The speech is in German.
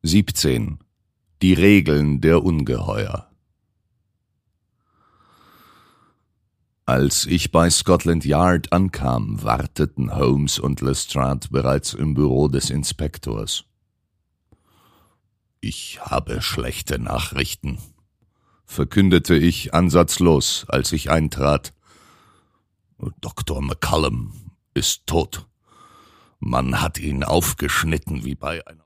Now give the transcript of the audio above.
17. Die Regeln der Ungeheuer. Als ich bei Scotland Yard ankam, warteten Holmes und Lestrade bereits im Büro des Inspektors. »Ich habe schlechte Nachrichten«, verkündete ich ansatzlos, als ich eintrat. »Dr. McCallum ist tot. Man hat ihn aufgeschnitten wie bei einer